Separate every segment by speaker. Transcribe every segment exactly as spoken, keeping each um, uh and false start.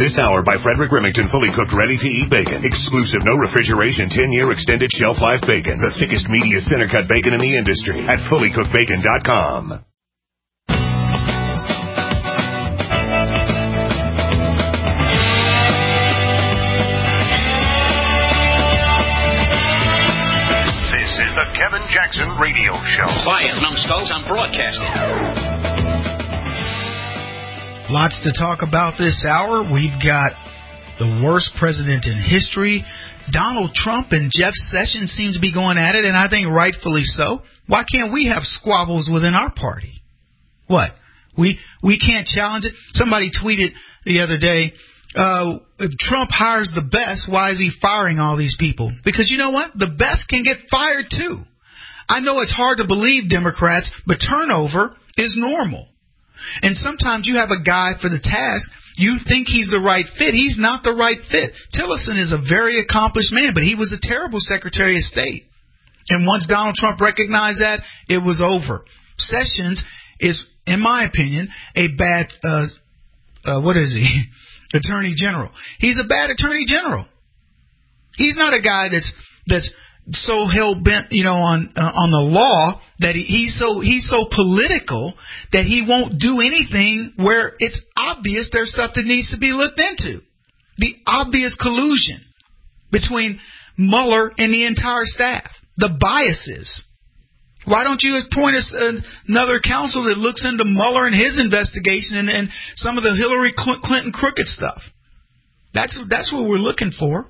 Speaker 1: This hour by Frederick Remington, fully cooked, ready-to-eat bacon. Exclusive, no refrigeration, ten-year extended shelf life bacon. The thickest, meatiest, center-cut bacon in the industry at fully cooked bacon dot com.
Speaker 2: This is the Kevin Jackson Radio Show.
Speaker 3: Quiet, numbskulls, I'm broadcasting.
Speaker 4: Lots to talk about this hour. We've got the worst president in history. Donald Trump and Jeff Sessions seem to be going at it, and I think rightfully so. Why can't we have squabbles within our party? What? We we can't challenge it? Somebody tweeted the other day, uh, if Trump hires the best, why is he firing all these people? Because you know what? The best can get fired too. I know it's hard to believe, Democrats, but turnover is normal. And sometimes you have a guy for the task, you think he's the right fit. He's not the right fit. Tillerson is a very accomplished man, but he was a terrible Secretary of State. And once Donald Trump recognized that, it was over. Sessions is, in my opinion, a bad, uh, uh, what is he? Attorney General. He's a bad Attorney General. He's not a guy that's, that's, so hell-bent, you know, on uh, on the law that he, he's so he's so political that he won't do anything where it's obvious there's stuff that needs to be looked into. The obvious collusion between Mueller and the entire staff, the biases. Why don't you appoint us another counsel that looks into Mueller and his investigation and, and some of the Hillary Clinton crooked stuff? That's that's what we're looking for.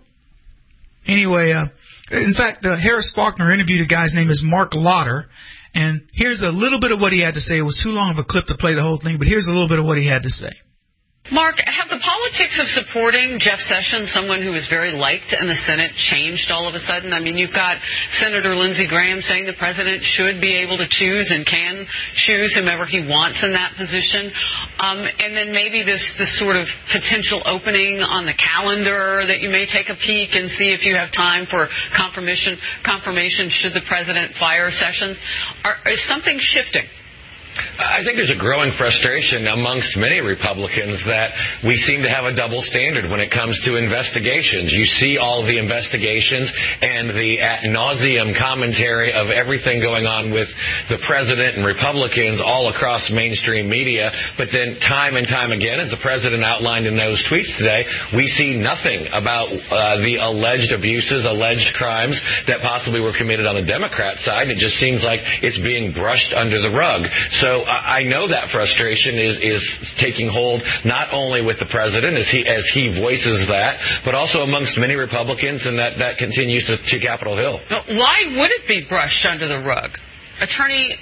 Speaker 4: Anyway, uh, in fact, uh, Harris Faulkner interviewed a guy's name is Mark Lauder, and here's a little bit of what he had to say. It was too long of a clip to play the whole thing, but here's a little bit of what he had to say.
Speaker 5: Mark, have the politics of supporting Jeff Sessions, someone who is very liked in the Senate, changed all of a sudden? I mean, you've got Senator Lindsey Graham saying the president should be able to choose and can choose whomever he wants in that position. Um, and then maybe this, this sort of potential opening on the calendar that you may take a peek and see if you have time for confirmation, confirmation should the president fire Sessions. Are, is something shifting?
Speaker 6: I think there's a growing frustration amongst many Republicans that we seem to have a double standard when it comes to investigations. You see all the investigations and the ad nauseum commentary of everything going on with the president and Republicans all across mainstream media, but then time and time again, as the president outlined in those tweets today, we see nothing about uh, the alleged abuses, alleged crimes that possibly were committed on the Democrat side. It just seems like it's being brushed under the rug. So I know that frustration is, is taking hold not only with the president as he as he voices that, but also amongst many Republicans, and that, that continues to, to Capitol Hill.
Speaker 5: But why would it be brushed under the rug? Attorney,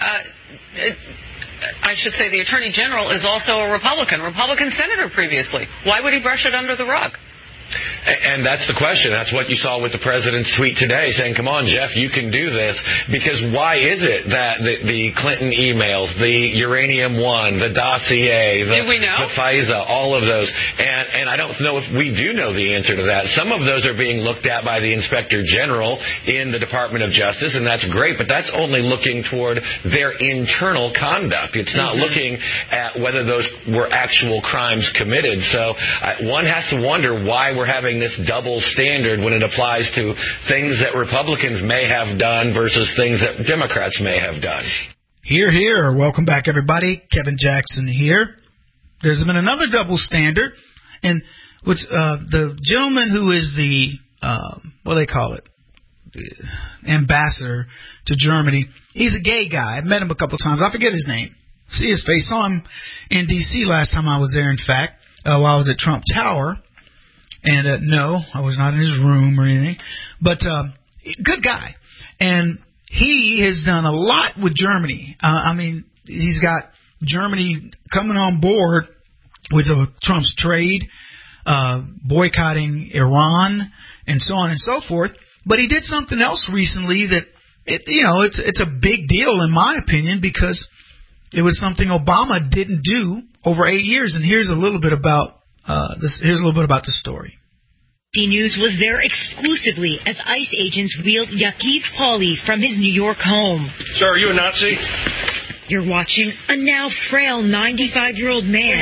Speaker 5: uh, I should say the Attorney General is also a Republican, Republican senator previously. Why would he brush it under the rug?
Speaker 6: And that's the question. That's what you saw with the president's tweet today, saying, come on, Jeff, you can do this. Because why is it that the, the Clinton emails, the Uranium One, the dossier, the,
Speaker 5: do we know?
Speaker 6: the FISA, all of those, and, and I don't know if we do know the answer to that. Some of those are being looked at by the Inspector General in the Department of Justice, and that's great, but that's only looking toward their internal conduct. It's not mm-hmm. looking at whether those were actual crimes committed. So uh, one has to wonder why we're having this double standard when it applies to things that Republicans may have done versus things that Democrats may have done.
Speaker 4: Here, here. Welcome back, everybody. Kevin Jackson here. There's been another double standard, and with uh, the gentleman who is the, uh, what do they call it, the ambassador to Germany, he's a gay guy. I've met him a couple times. I forget his name. See his face. Saw him in D C last time I was there, in fact, uh, while I was at Trump Tower. And uh, no, I was not in his room or anything, but uh, good guy. And he has done a lot with Germany. Uh, I mean, he's got Germany coming on board with uh, Trump's trade, uh, boycotting Iran, and so on and so forth. But he did something else recently that, it, you know, it's it's a big deal in my opinion because it was something Obama didn't do over eight years. And here's a little bit about Uh, this, here's a little bit about the story.
Speaker 7: C News was there exclusively as ICE agents wheeled Yaqub Pauli from his New York home.
Speaker 2: Sir, are you a Nazi?
Speaker 7: You're watching a now frail ninety-five-year-old man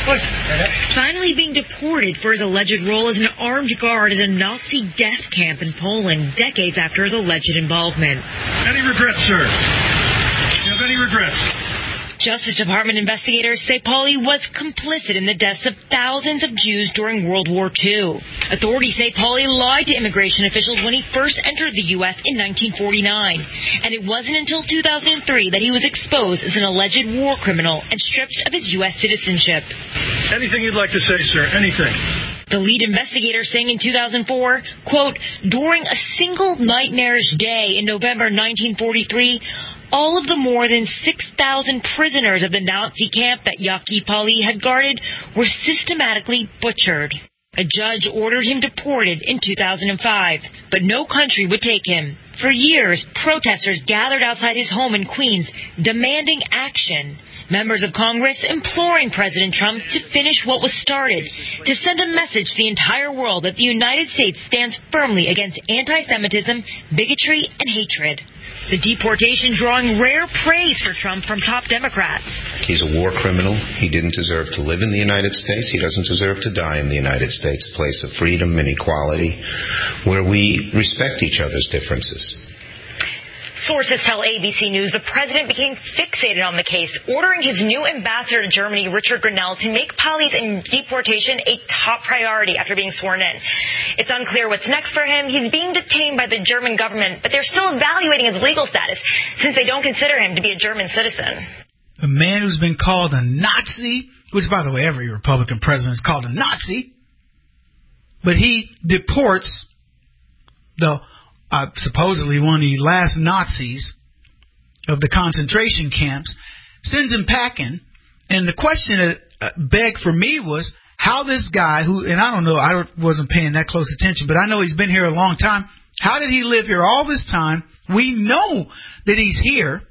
Speaker 7: finally being deported for his alleged role as an armed guard at a Nazi death camp in Poland decades after his alleged involvement.
Speaker 8: Any regrets, sir? Do you have any regrets?
Speaker 7: Justice Department investigators say Pauly was complicit in the deaths of thousands of Jews during World War Two. Authorities say Pauly lied to immigration officials when he first entered the U S in nineteen forty-nine. And it wasn't until two thousand three that he was exposed as an alleged war criminal and stripped of his U S citizenship.
Speaker 8: Anything you'd like to say, sir? Anything?
Speaker 7: The lead investigator saying in two thousand four, quote, during a single nightmarish day in November nineteen forty-three, all of the more than six thousand prisoners of the Nazi camp that Yaki Pauly had guarded were systematically butchered. A judge ordered him deported in two thousand five, but no country would take him. For years, protesters gathered outside his home in Queens, demanding action. Members of Congress imploring President Trump to finish what was started, to send a message to the entire world that the United States stands firmly against anti-Semitism, bigotry, and hatred. The deportation drawing rare praise for Trump from top Democrats.
Speaker 9: He's a war criminal. He didn't deserve to live in the United States. He doesn't deserve to die in the United States, a place of freedom and equality where we respect each other's differences.
Speaker 7: Sources tell A B C News the president became fixated on the case, ordering his new ambassador to Germany, Richard Grenell, to make Pauly's deportation a top priority after being sworn in. It's unclear what's next for him. He's being detained by the German government, but they're still evaluating his legal status since they don't consider him to be a German citizen.
Speaker 4: A man who's been called a Nazi, which, by the way, every Republican president is called a Nazi, but he deports the Uh, supposedly one of the last Nazis of the concentration camps, sends him packing. And the question that uh, begged for me was how this guy, who, and I don't know, I wasn't paying that close attention, but I know he's been here a long time. How did he live here all this time? We know that he's here.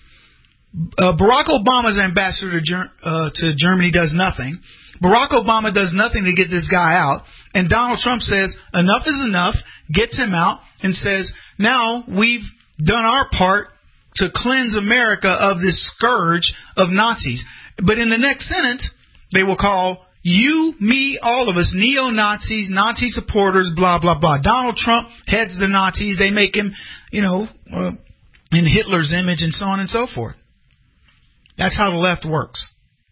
Speaker 4: Uh, Barack Obama's ambassador to, Ger- uh, to Germany does nothing. Barack Obama does nothing to get this guy out. And Donald Trump says enough is enough, gets him out, and says, now we've done our part to cleanse America of this scourge of Nazis. But in the next sentence, they will call you, me, all of us, neo-Nazis, Nazi supporters, blah, blah, blah. Donald Trump heads the Nazis. They make him, you know, uh, in Hitler's image and so on and so forth. That's how the left works.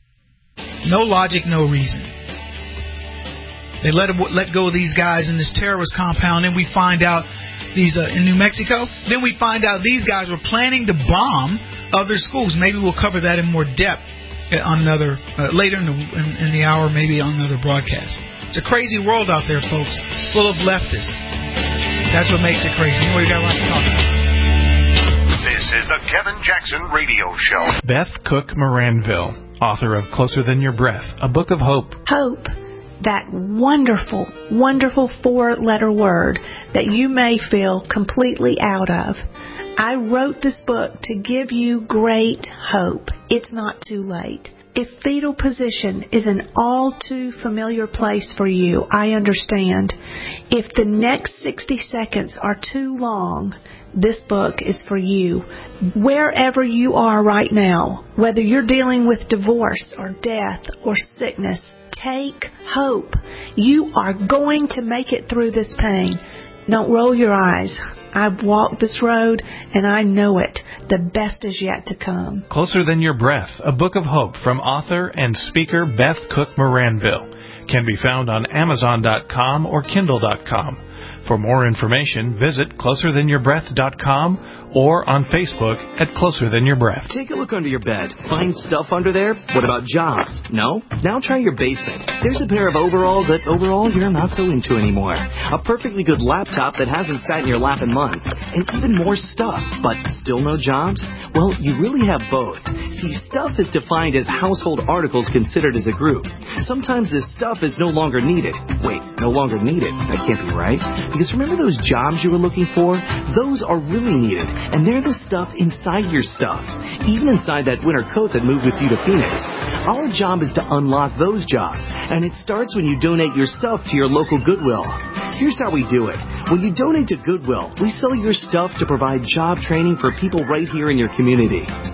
Speaker 4: No logic, no reason. They let let go of these guys in this terrorist compound, and we find out these uh, in New Mexico. Then we find out these guys were planning to bomb other schools. Maybe we'll cover that in more depth on another uh, later in the in, in the hour, maybe on another broadcast. It's a crazy world out there, folks, full of leftists. That's what makes it crazy. You know, we got lots to talk about.
Speaker 2: This is the Kevin Jackson Radio Show.
Speaker 10: Beth Cook Moranville, author of Closer Than Your Breath, a book of hope.
Speaker 11: Hope. That wonderful, wonderful four-letter word that you may feel completely out of. I wrote this book to give you great hope. It's not too late. If fetal position is an all too familiar place for you, I understand. If the next sixty seconds are too long, this book is for you. Wherever you are right now, whether you're dealing with divorce or death or sickness, take hope. You are going to make it through this pain. Don't roll your eyes. I've walked this road, and I know it. The best is yet to come.
Speaker 10: Closer Than Your Breath, a book of hope from author and speaker Beth Cook Moranville. Can be found on Amazon dot com or Kindle dot com. For more information, visit closer than your breath dot com or on Facebook at Closer Than Your Breath.
Speaker 12: Take a look under your bed. Find stuff under there? What about jobs? No? Now try your basement. There's a pair of overalls that overall you're not so into anymore. A perfectly good laptop that hasn't sat in your lap in months. And even more stuff, but still no jobs? Well, you really have both. See, stuff is defined as household articles considered as a group. Sometimes this stuff is no longer needed. Wait, no longer needed? That can't be right. Because remember those jobs you were looking for? Those are really needed. And they're the stuff inside your stuff. Even inside that winter coat that moved with you to Phoenix. Our job is to unlock those jobs. And it starts when you donate your stuff to your local Goodwill. Here's how we do it. When you donate to Goodwill, we sell your stuff to provide job training for people right here in your community.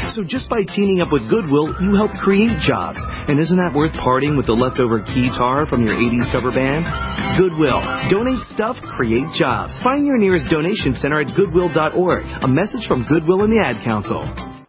Speaker 12: So just by teaming up with Goodwill, you help create jobs. And isn't that worth parting with the leftover guitar from your eighties cover band? Goodwill. Donate stuff, create jobs. Find your nearest donation center at goodwill dot org. A message from Goodwill and the Ad Council.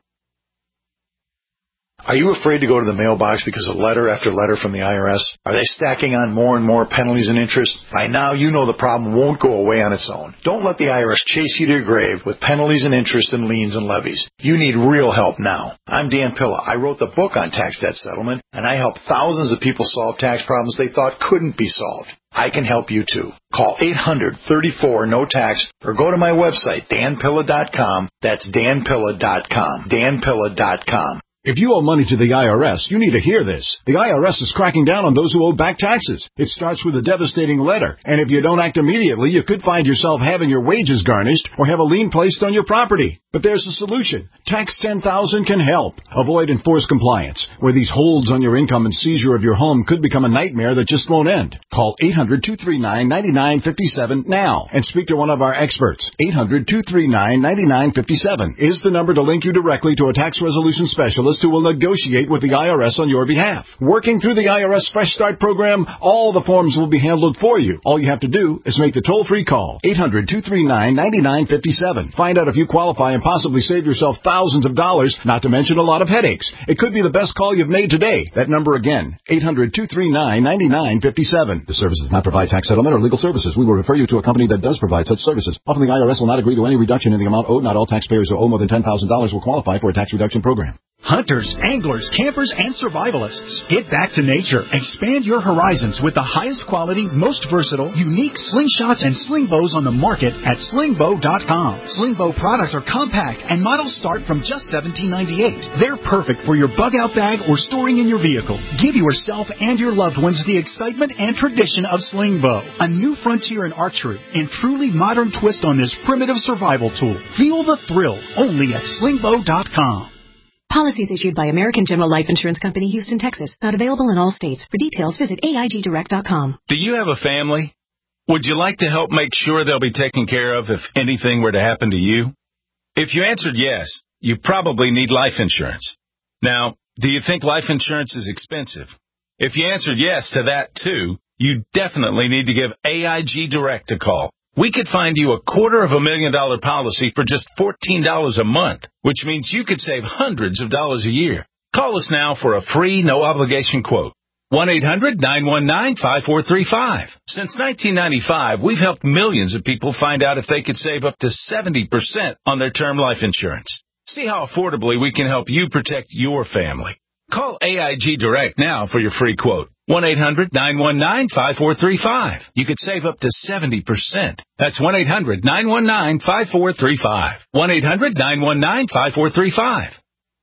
Speaker 13: Are you afraid to go to the mailbox because of letter after letter from the I R S? Are they stacking on more and more penalties and interest? By now, you know the problem won't go away on its own. Don't let the I R S chase you to your grave with penalties and interest and liens and levies. You need real help now. I'm Dan Pilla. I wrote the book on tax debt settlement, and I helped thousands of people solve tax problems they thought couldn't be solved. I can help you too. Call eight hundred, thirty-four, no tax or go to my website, dan pilla dot com. That's dan pilla dot com. dan pilla dot com.
Speaker 14: If you owe money to the I R S, you need to hear this. The I R S is cracking down on those who owe back taxes. It starts with a devastating letter, and if you don't act immediately, you could find yourself having your wages garnished or have a lien placed on your property. But there's a solution. Tax ten thousand can help. Avoid enforced compliance, where these holds on your income and seizure of your home could become a nightmare that just won't end. Call eight hundred, two three nine, nine nine five seven now and speak to one of our experts. eight hundred, two three nine, nine nine five seven is the number to link you directly to a tax resolution specialist who will negotiate with the I R S on your behalf. Working through the I R S Fresh Start program, all the forms will be handled for you. All you have to do is make the toll-free call. eight hundred, two three nine, nine nine five seven. Find out if you qualify and possibly save yourself thousands of dollars, not to mention a lot of headaches. It could be the best call you've made today. That number again, eight hundred, two three nine, nine nine five seven. The service does not provide tax settlement or legal services. We will refer you to a company that does provide such services. Often the I R S will not agree to any reduction in the amount owed. Not all taxpayers who owe more than ten thousand dollars will qualify for a tax reduction program.
Speaker 15: Hunters, anglers, campers, and survivalists. Get back to nature. Expand your horizons with the highest quality, most versatile, unique slingshots and sling bows on the market at sling bow dot com. Sling bow products are compact and models start from just seventeen ninety-eight. They're perfect for your bug out bag or storing in your vehicle. Give yourself and your loved ones the excitement and tradition of sling bow, a new frontier in archery and truly modern twist on this primitive survival tool. Feel the thrill only at sling bow dot com.
Speaker 16: Policies issued by American General Life Insurance Company, Houston, Texas. Not available in all states. For details, visit A I G direct dot com.
Speaker 17: Do you have a family? Would you like to help make sure they'll be taken care of if anything were to happen to you? If you answered yes, you probably need life insurance. Now, do you think life insurance is expensive? If you answered yes to that too, you definitely need to give A I G Direct a call. We could find you a quarter of a million dollar policy for just fourteen dollars a month, which means you could save hundreds of dollars a year. Call us now for a free, no-obligation quote. one eight hundred, nine one nine, five four three five. Since nineteen ninety-five, we've helped millions of people find out if they could save up to seventy percent on their term life insurance. See how affordably we can help you protect your family. Call A I G Direct now for your free quote. one eight hundred, nine one nine, five four three five. You could save up to seventy percent. That's one eight hundred, nine one nine, five four three five. one eight hundred, nine one nine, five four three five.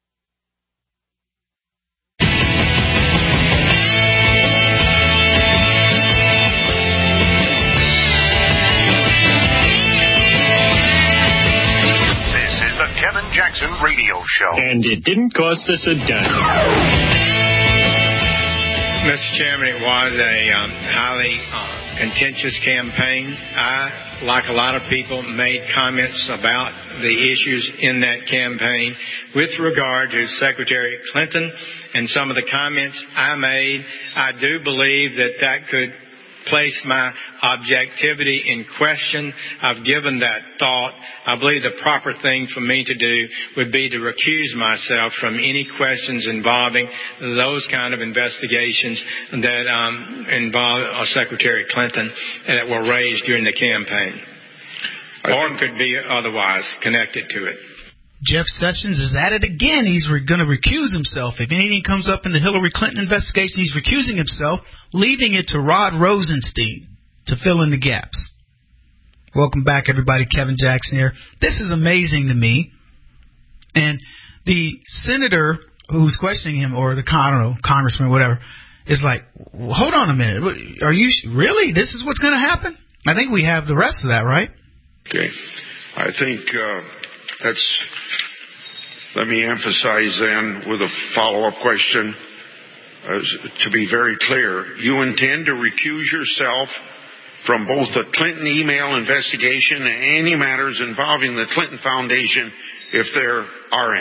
Speaker 2: Kevin Jackson Radio Show.
Speaker 18: And it didn't cost us a dime.
Speaker 19: Mister Chairman, it was a um, highly uh, contentious campaign. I, like a lot of people, made comments about the issues in that campaign with regard to Secretary Clinton and some of the comments I made. I do believe that that could place my objectivity in question. I've given that thought. I believe the proper thing for me to do would be to recuse myself from any questions involving those kind of investigations that um, involve uh, Secretary Clinton that were raised during the campaign, or could be otherwise connected to it.
Speaker 4: Jeff Sessions is at it again. He's re- going to recuse himself. If anything comes up in the Hillary Clinton investigation, he's recusing himself, leaving it to Rod Rosenstein to fill in the gaps. Welcome back, everybody. Kevin Jackson here. This is amazing to me. And the senator who's questioning him, or the I don't know, congressman, whatever, is like, hold on a minute. Are you really? This is what's going to happen? I think we have the rest of that, right?
Speaker 20: Okay. I think uh, that's... Let me emphasize then with a follow-up question, uh, to be very clear, you intend to recuse yourself from both the Clinton email investigation and any matters involving the Clinton Foundation, if there are any.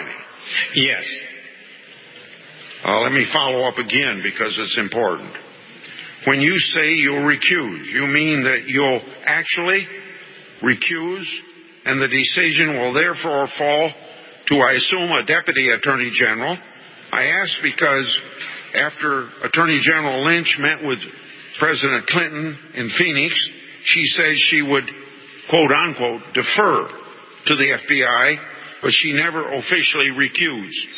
Speaker 19: Yes.
Speaker 20: Uh, let me follow up again because it's important. When you say you'll recuse, you mean that you'll actually recuse and the decision will therefore fall to, I assume, a Deputy Attorney General? I ask because after Attorney General Lynch met with President Clinton in Phoenix, she says she would, quote unquote, defer to the F B I, but she never officially recused.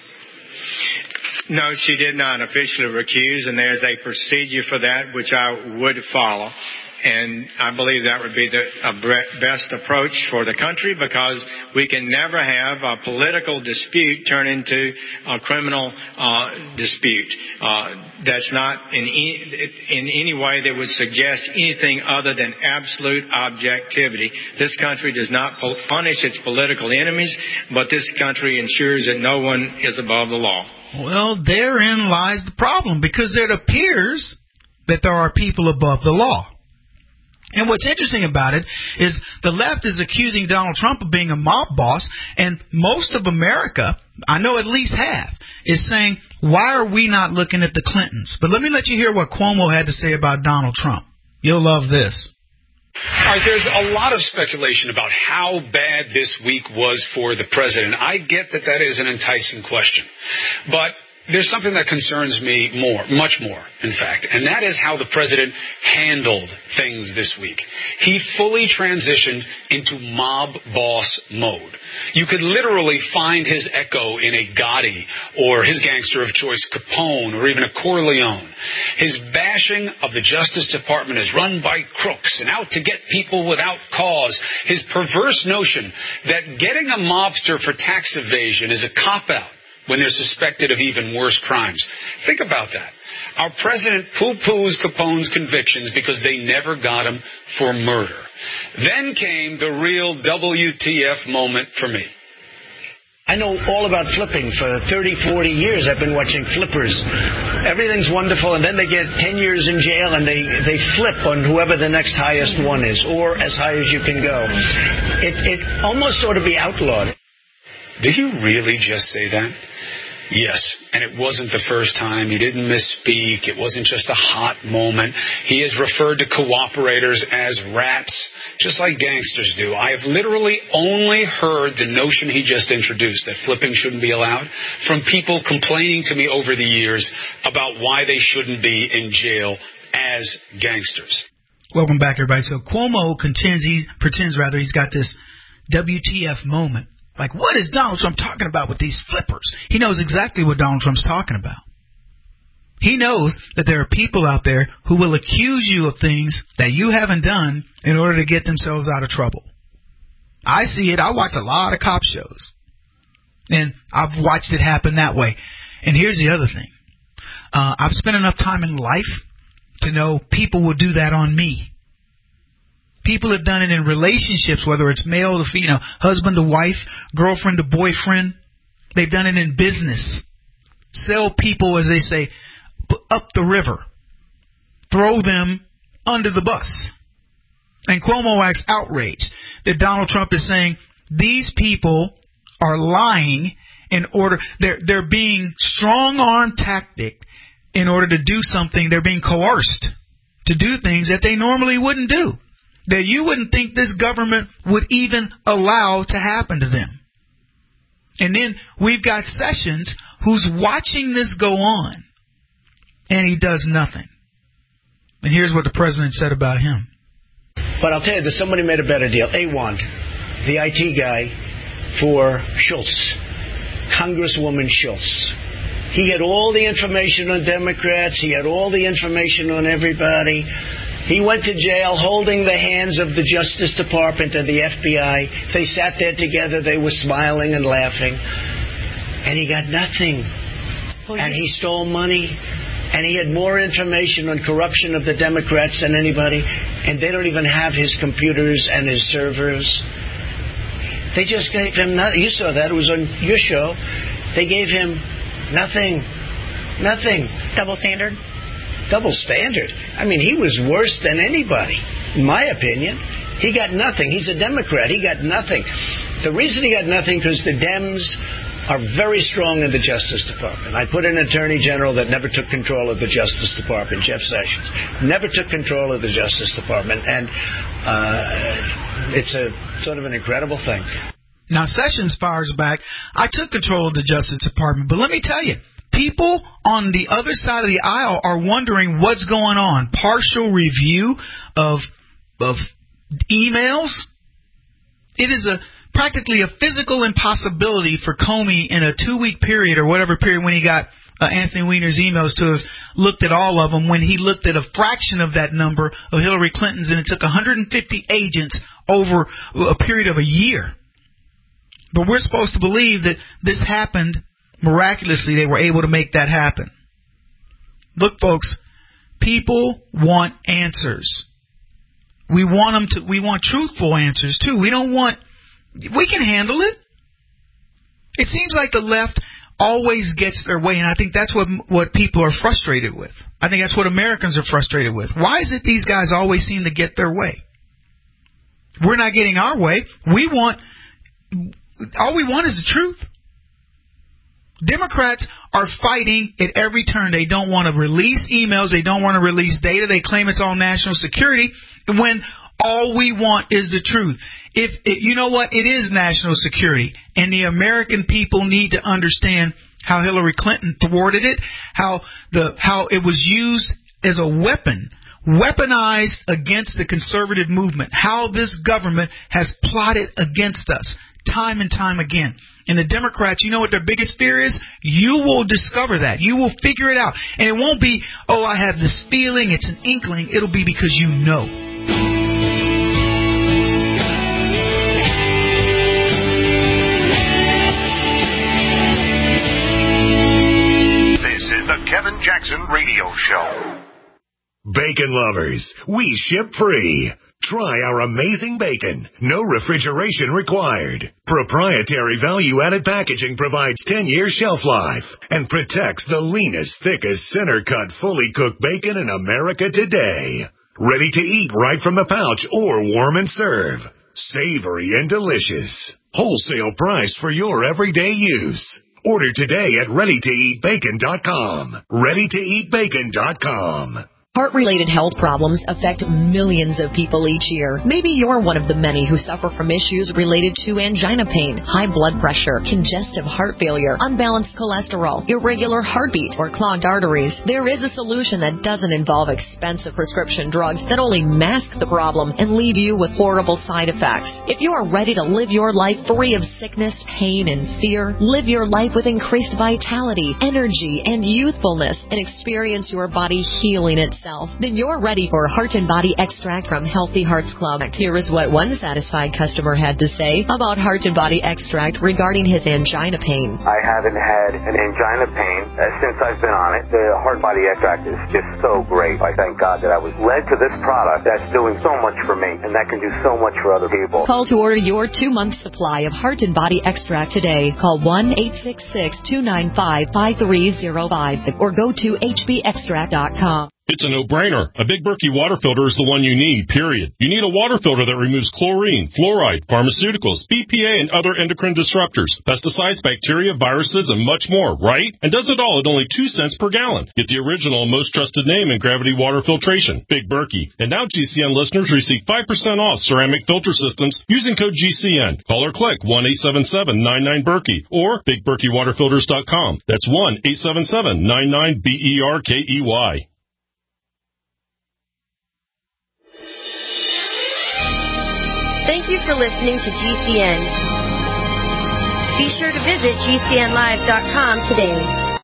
Speaker 19: No, she did not officially recuse, and there's a procedure for that which I would follow. And I believe that would be the a best approach for the country, because we can never have a political dispute turn into a criminal uh, dispute. Uh, that's not in any, in any way that would suggest anything other than absolute objectivity. This country does not punish its political enemies, but this country ensures that no one is above the law.
Speaker 4: Well, therein lies the problem, because it appears that there are people above the law. And what's interesting about it is the left is accusing Donald Trump of being a mob boss, and most of America, I know at least half, is saying, why are we not looking at the Clintons? But let me let you hear what Cuomo had to say about Donald Trump. You'll love this.
Speaker 21: All right, there's a lot of speculation about how bad this week was for the president. I get that that is an enticing question, but there's something that concerns me more, much more, in fact, and that is how the president handled things this week. He fully transitioned into mob boss mode. You could literally find his echo in a Gotti or his gangster of choice, Capone, or even a Corleone. His bashing of the Justice Department is run by crooks and out to get people without cause. His perverse notion that getting a mobster for tax evasion is a cop-out when they're suspected of even worse crimes. Think about that. Our president poo-poos Capone's convictions because they never got him for murder. Then came the real W T F moment for me.
Speaker 22: I know all about flipping. For thirty, forty years I've been watching flippers. Everything's wonderful, and then they get ten years in jail, and they, they flip on whoever the next highest one is, or as high as you can go. It, it almost ought to be outlawed.
Speaker 21: Did you really just say that? Yes, and it wasn't the first time. He didn't misspeak. It wasn't just a hot moment. He has referred to cooperators as rats, just like gangsters do. I have literally only heard the notion he just introduced, that flipping shouldn't be allowed, from people complaining to me over the years about why they shouldn't be in jail as gangsters.
Speaker 4: Welcome back, everybody. So Cuomo contends, he pretends rather, he's got this W T F moment. Like, what is Donald Trump talking about with these flippers? He knows exactly what Donald Trump's talking about. He knows that there are people out there who will accuse you of things that you haven't done in order to get themselves out of trouble. I see it. I watch a lot of cop shows. And I've watched it happen that way. And here's the other thing. Uh, I've spent enough time in life to know people will do that on me. People have done it in relationships, whether it's male to female, husband to wife, girlfriend to boyfriend. They've done it in business. Sell people, as they say, up the river. Throw them under the bus. And Cuomo acts outraged that Donald Trump is saying these people are lying in order, they're, they're being strong-arm tactic in order to do something. They're being coerced to do things that they normally wouldn't do, that you wouldn't think this government would even allow to happen to them. And then we've got Sessions who's watching this go on, and he does nothing. And here's what the president said about him.
Speaker 22: But I'll tell you, that somebody made a better deal. Awand, the I T guy for Schultz, Congresswoman Schultz. He had all the information on Democrats. He had all the information on everybody. He went to jail holding the hands of the Justice Department and the F B I. They sat there together. They were smiling and laughing. And he got nothing. Oh, and he stole money. And he had more information on corruption of the Democrats than anybody. And they don't even have his computers and his servers. They just gave him nothing. You saw that. It was on your show. They gave him nothing. Nothing.
Speaker 23: Double standard?
Speaker 22: Double standard. I mean, he was worse than anybody, in my opinion. He got nothing. He's a Democrat. He got nothing. The reason he got nothing because the Dems are very strong in the Justice Department. I put an Attorney General that never took control of the Justice Department, Jeff Sessions. Never took control of the Justice Department, and uh, it's a sort of an incredible thing.
Speaker 4: Now, Sessions fires back. I took control of the Justice Department, but let me tell you, people on the other side of the aisle are wondering what's going on. Partial review of of emails. It is a practically a physical impossibility for Comey in a two-week period or whatever period when he got uh, Anthony Weiner's emails to have looked at all of them, when he looked at a fraction of that number of Hillary Clinton's, and it took one hundred fifty agents over a period of a year. But we're supposed to believe that this happened miraculously. They were able to make that happen. Look, folks, people want answers. We want them to. We want truthful answers too. We don't want. We can handle it. It seems like the left always gets their way, and I think that's what what people are frustrated with. I think that's what Americans are frustrated with. Why is it these guys always seem to get their way? We're not getting our way. We want. All we want is the truth. Democrats are fighting at every turn. They don't want to release emails. They don't want to release data. They claim it's all national security when all we want is the truth. If it, you know what? It is national security, and the American people need to understand how Hillary Clinton thwarted it, how the how it was used as a weapon, weaponized against the conservative movement, how this government has plotted against us time and time again. And the Democrats, you know what their biggest fear is? You will discover that. You will figure it out. And it won't be, oh, I have this feeling, it's an inkling. It'll be because you know.
Speaker 2: This is the Kevin Jackson Radio Show.
Speaker 1: Bacon lovers, we ship free. Try our amazing bacon. No refrigeration required. Proprietary value-added packaging provides ten years shelf life and protects the leanest, thickest, center-cut, fully cooked bacon in America today. Ready to eat right from the pouch or warm and serve. Savory and delicious. Wholesale price for your everyday use. Order today at ready to eat bacon dot com. ready to eat bacon dot com.
Speaker 3: Heart-related health problems affect millions of people each year. Maybe you're one of the many who suffer from issues related to angina pain, high blood pressure, congestive heart failure, unbalanced cholesterol, irregular heartbeat, or clogged arteries. There is a solution that doesn't involve expensive prescription drugs that only mask the problem and leave you with horrible side effects. If you are ready to live your life free of sickness, pain, and fear, live your life with increased vitality, energy, and youthfulness, and experience your body healing itself, then you're ready for Heart and Body Extract from Healthy Hearts Club. Here is what one satisfied customer had to say about Heart and Body Extract regarding his angina pain.
Speaker 23: I haven't had an angina pain uh, since I've been on it. The Heart Body Extract is just so great. I thank God that I was led to this product that's doing so much for me, and that can do so much for other people.
Speaker 3: Call to order your two-month supply of Heart and Body Extract today. Call one eight six six, two nine five, five three zero five or go to H B extract dot com.
Speaker 24: It's a no-brainer. A Big Berkey water filter is the one you need, period. You need a water filter that removes chlorine, fluoride, pharmaceuticals, B P A, and other endocrine disruptors, pesticides, bacteria, viruses, and much more, right? And does it all at only two cents per gallon. Get the original and most trusted name in gravity water filtration, Big Berkey. And now G C N listeners receive five percent off ceramic filter systems using code G C N. Call or click one eight seven seven, nine nine, Berkey or big berkey water filters dot com. That's one eight seven seven, nine nine, B E R K E Y.
Speaker 25: Thank you for listening to G C N. Be sure to visit G C N live dot com today.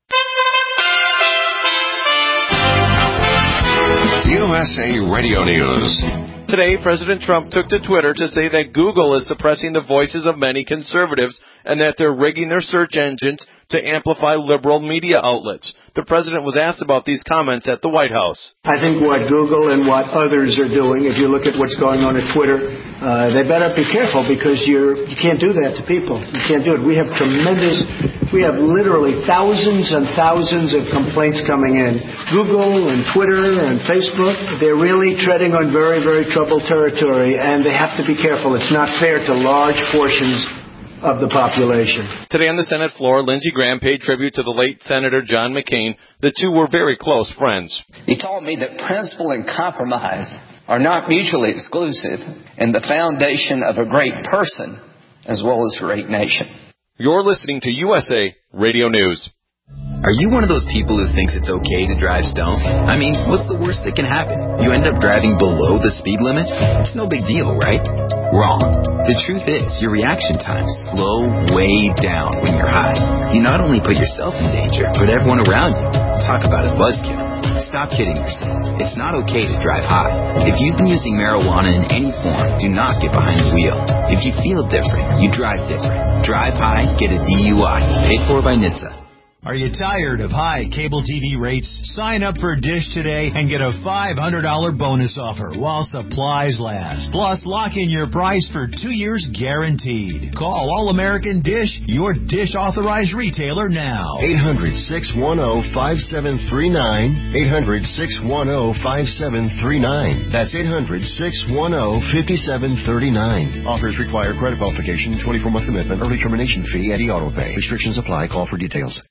Speaker 2: U S A Radio News.
Speaker 26: Today, President Trump took to Twitter to say that Google is suppressing the voices of many conservatives and that they're rigging their search engines to amplify liberal media outlets. The president was asked about these comments at the White House.
Speaker 22: I think what Google and what others are doing, if you look at what's going on at Twitter, uh, they better be careful because you're, you can't do that to people. You can't do it. We have tremendous, we have literally thousands and thousands of complaints coming in. Google and Twitter and Facebook, they're really treading on very, very troubled territory, and they have to be careful. It's not fair to large portions
Speaker 5: of the population.
Speaker 26: Today on the Senate floor, Lindsey Graham paid tribute to the late Senator John McCain. The two were very close friends.
Speaker 6: He taught me that principle and compromise are not mutually exclusive and the foundation of a great person as well as a great nation.
Speaker 26: You're listening to U S A Radio News.
Speaker 7: Are you one of those people who thinks it's okay to drive stoned? I mean, what's the worst that can happen? You end up driving below the speed limit? It's no big deal, right? Wrong. The truth is, your reaction times slow way down when you're high. You not only put yourself in danger, but everyone around you. Talk about a buzzkill. Stop kidding yourself. It's not okay to drive high. If you've been using marijuana in any form, do not get behind the wheel. If you feel different, you drive different. Drive high, get a D U I. Paid for by N H T S A.
Speaker 8: Are you tired of high cable T V rates? Sign up for Dish today and get a five hundred dollars bonus offer while supplies last. Plus, lock in your price for two years guaranteed. Call All-American Dish, your Dish authorized retailer now.
Speaker 9: eight hundred, six one zero, five seven three nine. eight hundred, six one zero, five seven three nine. That's eight hundred, six one zero, five seven three nine. Offers require credit verification, twenty-four month commitment, early termination fee, and e-auto pay. Restrictions apply. Call for details.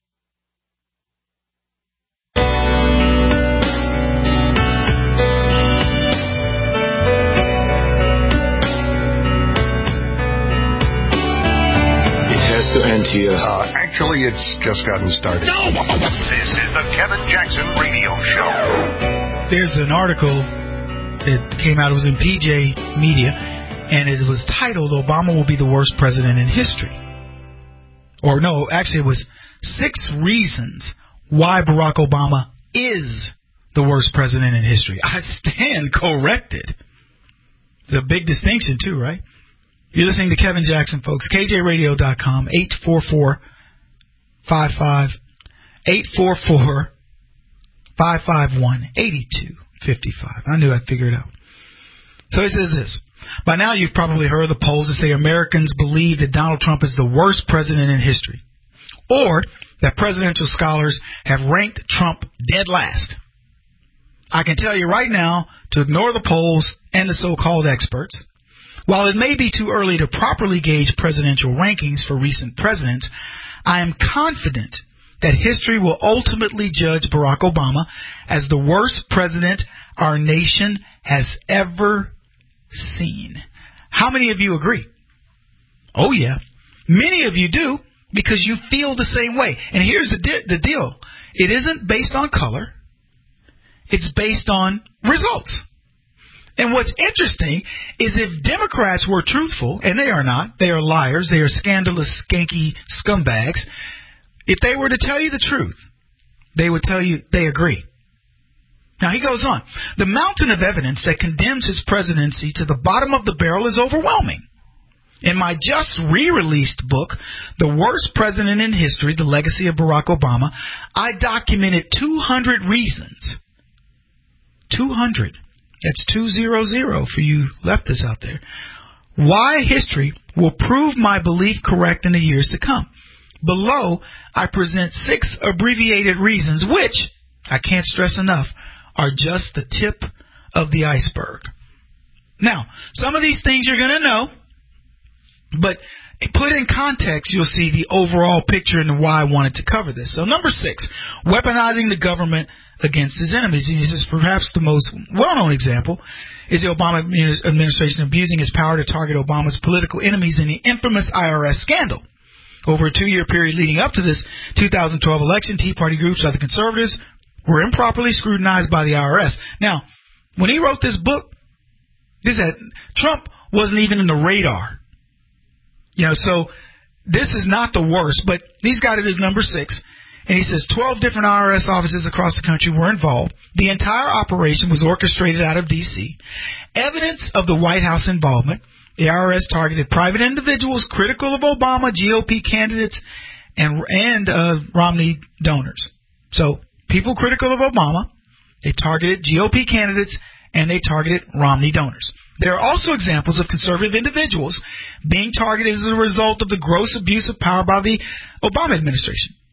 Speaker 9: To end here.
Speaker 2: Uh, actually, it's just gotten started. No! This is the Kevin Jackson Radio Show.
Speaker 4: There's an article that came out. It was in P J Media, and it was titled, Obama Will Be the Worst President in History. Or no, actually it was Six Reasons Why Barack Obama is the Worst President in History. I stand corrected. It's a big distinction, too, right? You're listening to Kevin Jackson, folks. K J radio dot com, eight four four, five five, eight four four, five five one, eight two five five. I knew I'd figure it out. So it says this. By now you've probably heard the polls that say Americans believe that Donald Trump is the worst president in history, or that presidential scholars have ranked Trump dead last. I can tell you right now to ignore the polls and the so-called experts. While it may be too early to properly gauge presidential rankings for recent presidents, I am confident that history will ultimately judge Barack Obama as the worst president our nation has ever seen. How many of you agree? Oh, yeah. Many of you do, because you feel the same way. And here's the, di- the deal. It isn't based on color. It's based on results. And what's interesting is if Democrats were truthful, and they are not, they are liars, they are scandalous, skanky scumbags, if they were to tell you the truth, they would tell you they agree. Now he goes on. The mountain of evidence that condemns his presidency to the bottom of the barrel is overwhelming. In my just re-released book, The Worst President in History, The Legacy of Barack Obama, I documented two hundred reasons. two hundred. That's two hundred for you leftists out there. Why history will prove my belief correct in the years to come. Below, I present six abbreviated reasons, which, I can't stress enough, are just the tip of the iceberg. Now, some of these things you're going to know, but put in context, you'll see the overall picture and why I wanted to cover this. So number six, weaponizing the government against his enemies. And this is perhaps the most well-known example is the Obama administration abusing his power to target Obama's political enemies in the infamous I R S scandal. Over a two-year period leading up to this two thousand twelve election, Tea Party groups like the conservatives were improperly scrutinized by the I R S. Now, when he wrote this book, this had, Trump wasn't even in the radar. You know, so this is not the worst, but he's got it as number six. And he says twelve different I R S offices across the country were involved. The entire operation was orchestrated out of D C. Evidence of the White House involvement. The I R S targeted private individuals critical of Obama, G O P candidates, and and uh, Romney donors. So people critical of Obama, they targeted G O P candidates, and they targeted Romney donors. There are also examples of conservative individuals being targeted as a result of the gross abuse of power by the Obama administration.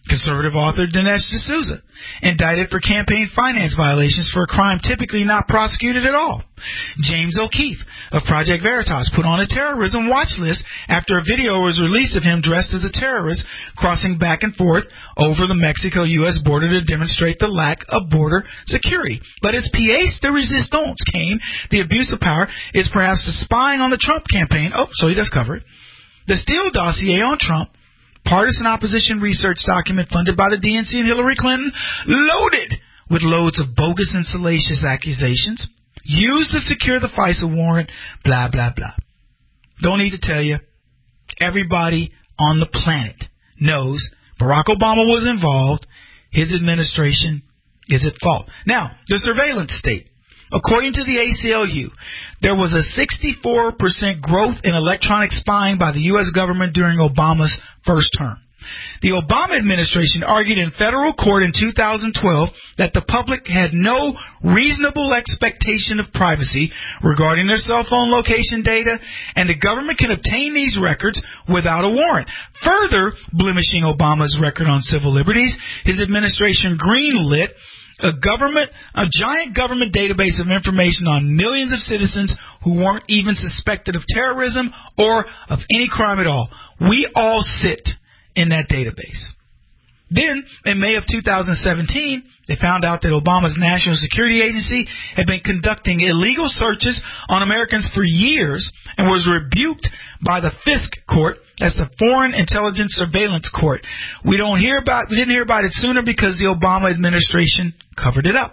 Speaker 4: Conservative author Dinesh D'Souza, indicted for campaign finance violations for a crime typically not prosecuted at all. James O'Keefe of Project Veritas put on a terrorism watch list after a video was released of him dressed as a terrorist crossing back and forth over the Mexico-U S border to demonstrate the lack of border security. But as pièce de résistance came, the abuse of power is perhaps the spying on the Trump campaign. Oh, so he does cover it. The Steele dossier on Trump, partisan opposition research document funded by the D N C and Hillary Clinton, loaded with loads of bogus and salacious accusations, used to secure the FISA warrant, blah, blah, blah. Don't need to tell you, everybody on the planet knows Barack Obama was involved. His administration is at fault. Now, the surveillance state. According to the A C L U, there was a sixty-four percent growth in electronic spying by the U S government during Obama's first term. The Obama administration argued in federal court in two thousand twelve that the public had no reasonable expectation of privacy regarding their cell phone location data, and the government can obtain these records without a warrant. Further blemishing Obama's record on civil liberties, his administration greenlit A government, a giant government database of information on millions of citizens who weren't even suspected of terrorism or of any crime at all. We all sit in that database. Then, in May of two thousand seventeen, they found out that Obama's National Security Agency had been conducting illegal searches on Americans for years and was rebuked by the FISC court. That's the Foreign Intelligence Surveillance Court. We don't hear about, we didn't hear about it sooner because the Obama administration covered it up.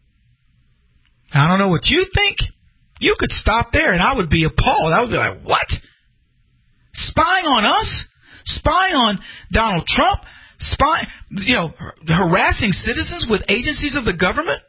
Speaker 4: I don't know what you think. You could stop there and I would be appalled. I would be like, what? Spying on us? Spying on Donald Trump? Spy, you know, harassing citizens with agencies of the government?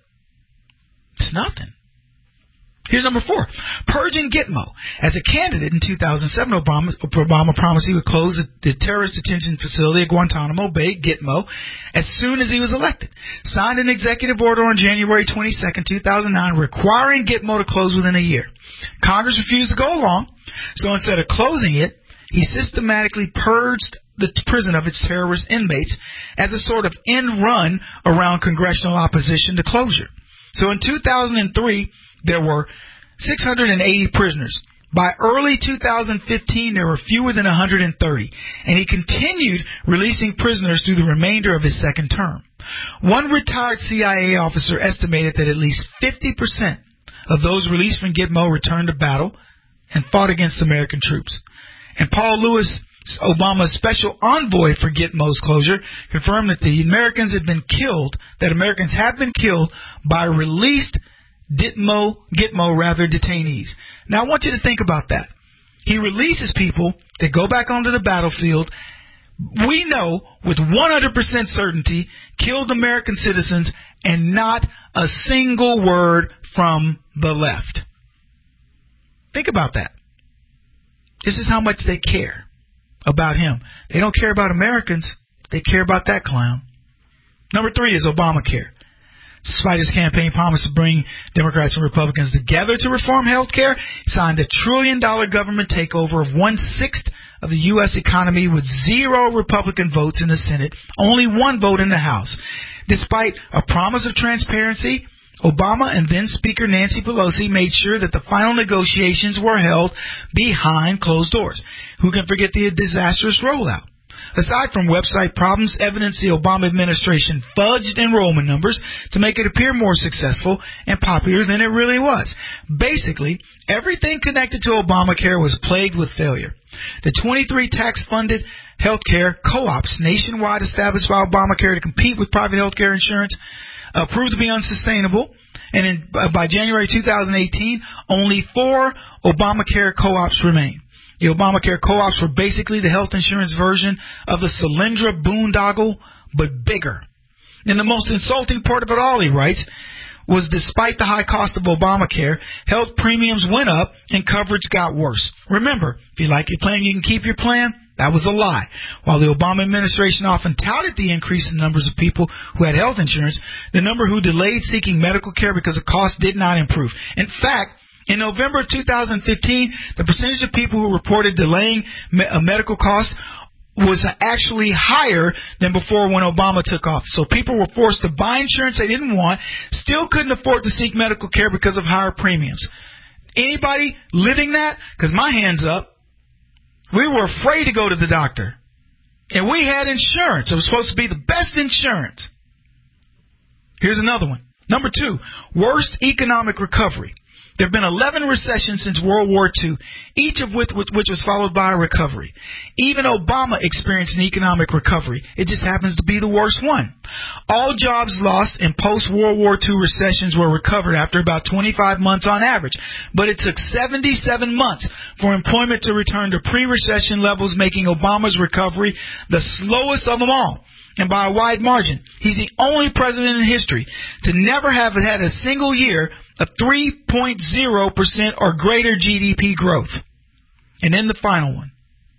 Speaker 4: It's nothing. Here's number four. Purging Gitmo. As a candidate in two thousand seven, Obama, Obama promised he would close the, the terrorist detention facility at Guantanamo Bay, Gitmo, as soon as he was elected. Signed an executive order on January twenty-second, two thousand nine, requiring Gitmo to close within a year. Congress refused to go along, so instead of closing it, he systematically purged the prison of its terrorist inmates as a sort of end run around congressional opposition to closure. So in two thousand three, there were six hundred eighty prisoners. By early two thousand fifteen, there were fewer than one hundred thirty, and he continued releasing prisoners through the remainder of his second term. One retired C I A officer estimated that at least fifty percent of those released from Gitmo returned to battle and fought against American troops. And Paul Lewis, Obama's special envoy for Gitmo's closure, confirmed that the Americans had been killed, that Americans have been killed by released Gitmo, Gitmo rather, detainees. Now I want you to think about that. He releases people that go back onto the battlefield, we know with one hundred percent certainty, killed American citizens, and not a single word from the left. Think about that. This is how much they care about him. They don't care about Americans. They care about that clown. Number three is Obamacare. Despite his campaign promise to bring Democrats and Republicans together to reform health care, he signed a trillion dollar government takeover of one-sixth of the U S economy with zero Republican votes in the Senate, only one vote in the House. Despite a promise of transparency, Obama and then Speaker Nancy Pelosi made sure that the final negotiations were held behind closed doors. Who can forget the disastrous rollout? Aside from website problems, evidence the Obama administration fudged enrollment numbers to make it appear more successful and popular than it really was. Basically, everything connected to Obamacare was plagued with failure. The twenty-three tax-funded healthcare co-ops nationwide established by Obamacare to compete with private healthcare insurance uh, proved to be unsustainable. And in, uh, by January two thousand eighteen, only four Obamacare co-ops remain. The Obamacare co-ops were basically the health insurance version of the Solyndra boondoggle, but bigger. And the most insulting part of it all, he writes, was despite the high cost of Obamacare, health premiums went up and coverage got worse. Remember, if you like your plan, you can keep your plan. That was a lie. While the Obama administration often touted the increase in numbers of people who had health insurance, the number who delayed seeking medical care because of cost did not improve. In fact, in November of two thousand fifteen, the percentage of people who reported delaying me- uh, medical costs was actually higher than before when Obama took office. So people were forced to buy insurance they didn't want, still couldn't afford to seek medical care because of higher premiums. Anybody living that? Because my hand's up. We were afraid to go to the doctor. And we had insurance. It was supposed to be the best insurance. Here's another one. Number two, worst economic recovery. There have been eleven recessions since World War Two, each of which, which was followed by a recovery. Even Obama experienced an economic recovery. It just happens to be the worst one. All jobs lost in post-World War Two recessions were recovered after about twenty-five months on average. But it took seventy-seven months for employment to return to pre-recession levels, making Obama's recovery the slowest of them all. And by a wide margin. He's the only president in history to never have had a single year of three point zero percent or greater G D P growth. And then the final one.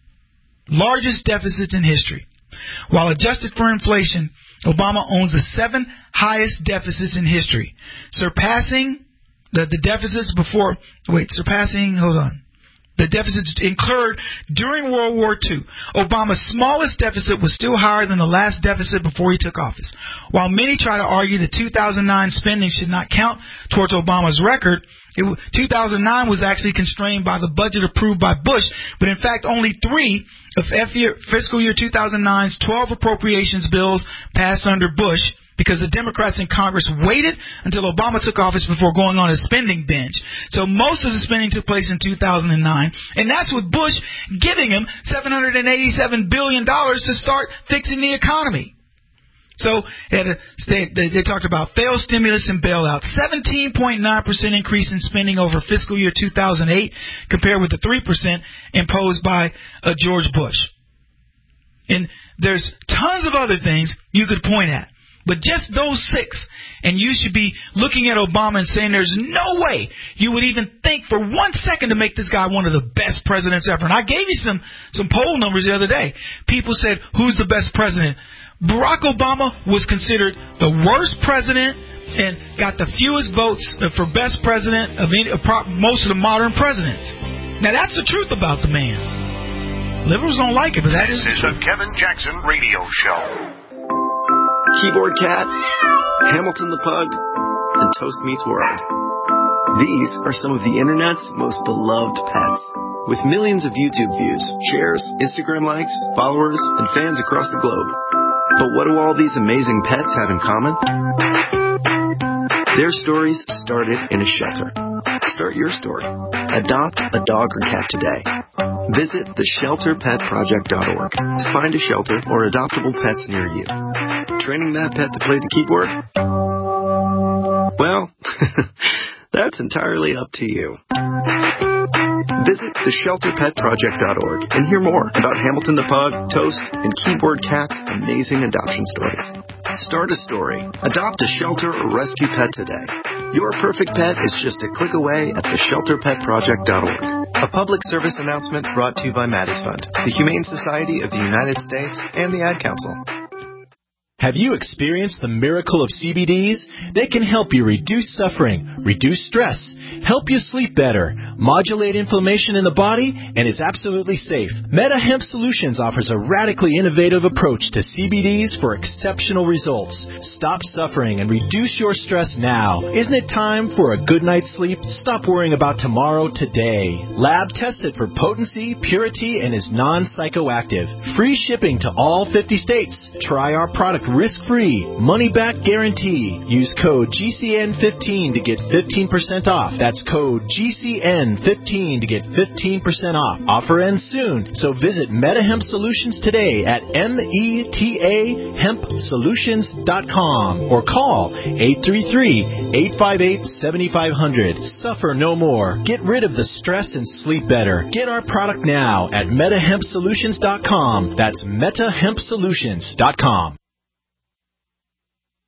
Speaker 4: Largest deficits in history. While adjusted for inflation, Obama owns the seventh highest deficits in history, surpassing the, the deficits before, wait, surpassing, hold on. The deficits incurred during World War Two. Obama's smallest deficit was still higher than the last deficit before he took office. While many try to argue that two thousand nine spending should not count towards Obama's record, it, two thousand nine was actually constrained by the budget approved by Bush, but in fact only three of F year, fiscal year two thousand nine's twelve appropriations bills passed under Bush, because the Democrats in Congress waited until Obama took office before going on a spending binge. So most of the spending took place in two thousand nine, and that's with Bush giving him seven hundred eighty-seven billion dollars to start fixing the economy. So they, had a, they, they, they talked about failed stimulus and bailout, seventeen point nine percent increase in spending over fiscal year two thousand eight compared with the three percent imposed by uh, George Bush. And there's tons of other things you could point at. But just those six, and you should be looking at Obama and saying there's no way you would even think for one second to make this guy one of the best presidents ever. And I gave you some, some poll numbers the other day. People said, who's the best president? Barack Obama was considered the worst president and got the fewest votes for best president of any, most of the modern presidents. Now, that's the truth about the man. Liberals don't like it, but that
Speaker 2: is
Speaker 4: the
Speaker 2: truth. This is the Kevin Jackson Radio Show.
Speaker 5: Keyboard Cat, Hamilton the Pug, and Toast Meets World. These are some of the internet's most beloved pets. With millions of YouTube views, shares, Instagram likes, followers, and fans across the globe. But what do all these amazing pets have in common? Their stories started in a shelter. Start your story. Adopt a dog or cat today. Visit the shelter pet project dot org to find a shelter or adoptable pets near you. Training that pet to play the keyboard? Well, that's entirely up to you. Visit the shelter pet project dot org and hear more about Hamilton the Pug, Toast, and Keyboard Cat's amazing adoption stories. Start a story, adopt a shelter or rescue pet today. Your perfect pet is just a click away at the shelter pet project dot org. A public service announcement brought to you by Maddie's Fund, the Humane Society of the United States, and the Ad Council.
Speaker 10: Have you experienced the miracle of C B Ds? They can help you reduce suffering, reduce stress, help you sleep better, modulate inflammation in the body, and is absolutely safe. Meta Hemp Solutions offers a radically innovative approach to C B Ds for exceptional results. Stop suffering and reduce your stress now. Isn't it time for a good night's sleep? Stop worrying about tomorrow today. Lab tested for potency, purity, and is non-psychoactive. Free shipping to all fifty states. Try our product risk-free, money-back guarantee. Use code G C N fifteen to get fifteen percent off. That's code G C N fifteen to get fifteen percent off. Offer ends soon, so visit MetaHemp Solutions today at M E T A hemp solutions dot com or call eight three three, eight five eight, seven five zero zero. Suffer no more. Get rid of the stress and sleep better. Get our product now at meta hemp solutions dot com. That's meta hemp solutions dot com.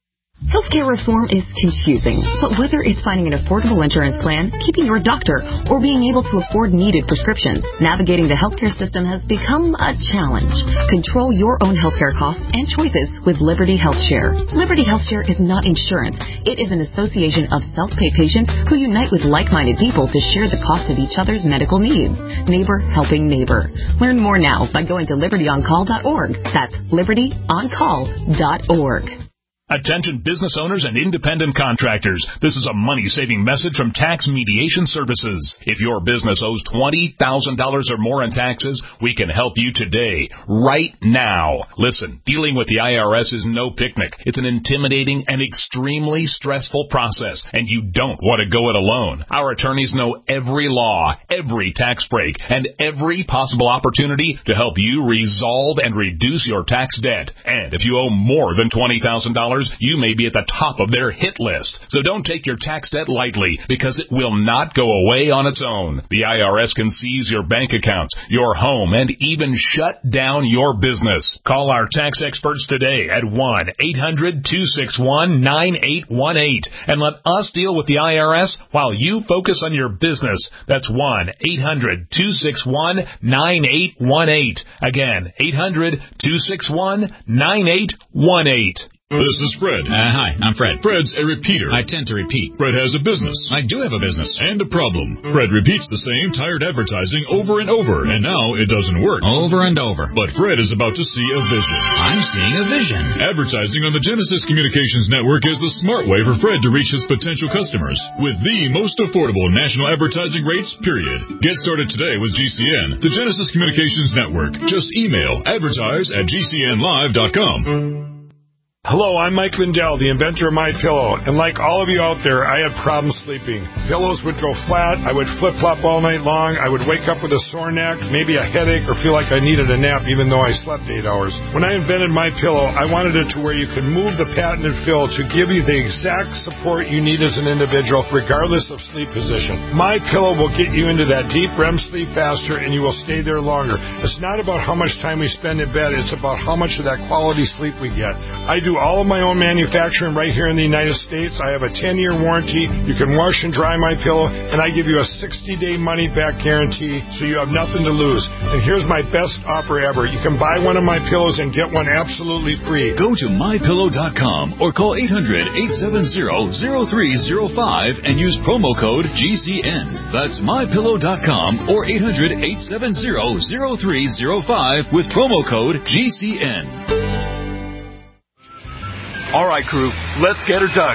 Speaker 11: Healthcare reform is confusing, but whether it's finding an affordable insurance plan, keeping your doctor, or being able to afford needed prescriptions, navigating the healthcare system has become a challenge. Control your own healthcare costs and choices with Liberty HealthShare. Liberty HealthShare is not insurance. It is an association of self-pay patients who unite with like-minded people to share the cost of each other's medical needs. Neighbor helping neighbor. Learn more now by going to liberty on call dot org. That's liberty on call dot org.
Speaker 12: Attention business owners and independent contractors. This is a money-saving message from Tax Mediation Services. If your business owes twenty thousand dollars or more in taxes, we can help you today, right now. Listen, dealing with the I R S is no picnic. It's an intimidating and extremely stressful process, and you don't want to go it alone. Our attorneys know every law, every tax break, and every possible opportunity to help you resolve and reduce your tax debt. And if you owe more than twenty thousand dollars, you may be at the top of their hit list. So don't take your tax debt lightly, because it will not go away on its own. The I R S can seize your bank accounts, your home, and even shut down your business. Call our tax experts today at one eight hundred two six one nine eight one eight and let us deal with the I R S while you focus on your business. That's one eight hundred two six one nine eight one eight. Again, eight hundred two six one nine eight one eight.
Speaker 13: This is Fred.
Speaker 14: Uh, hi, I'm Fred.
Speaker 13: Fred's a repeater.
Speaker 14: I tend to repeat.
Speaker 13: Fred has a business.
Speaker 14: I do have a business.
Speaker 13: And a problem. Fred repeats the same tired advertising over and over, and now it doesn't work.
Speaker 14: Over and over.
Speaker 13: But Fred is about to see a vision.
Speaker 14: I'm seeing a vision.
Speaker 13: Advertising on the Genesis Communications Network is the smart way for Fred to reach his potential customers with the most affordable national advertising rates, period. Get started today with G C N, the Genesis Communications Network. Just email advertise at g c n live dot com.
Speaker 15: Hello, I'm Mike Lindell, the inventor of MyPillow, and like all of you out there, I had problems sleeping. Pillows would go flat, I would flip-flop all night long, I would wake up with a sore neck, maybe a headache, or feel like I needed a nap even though I slept eight hours. When I invented MyPillow, I wanted it to where you could move the patented fill to give you the exact support you need as an individual, regardless of sleep position. MyPillow will get you into that deep R E M sleep faster, and you will stay there longer. It's not about how much time we spend in bed, it's about how much of that quality sleep we get. I do all of my own manufacturing right here in the United States. I have a ten-year warranty. You can wash and dry my pillow, and I give you a sixty-day money-back guarantee, so you have nothing to lose. And here's my best offer ever. You can buy one of my pillows and get one absolutely free.
Speaker 16: Go to my pillow dot com or call eight hundred, eight seven zero, zero three zero five and use promo code G C N. That's my pillow dot com or eight hundred, eight seven zero, zero three zero five with promo code G C N.
Speaker 27: All right, crew, let's get her dug.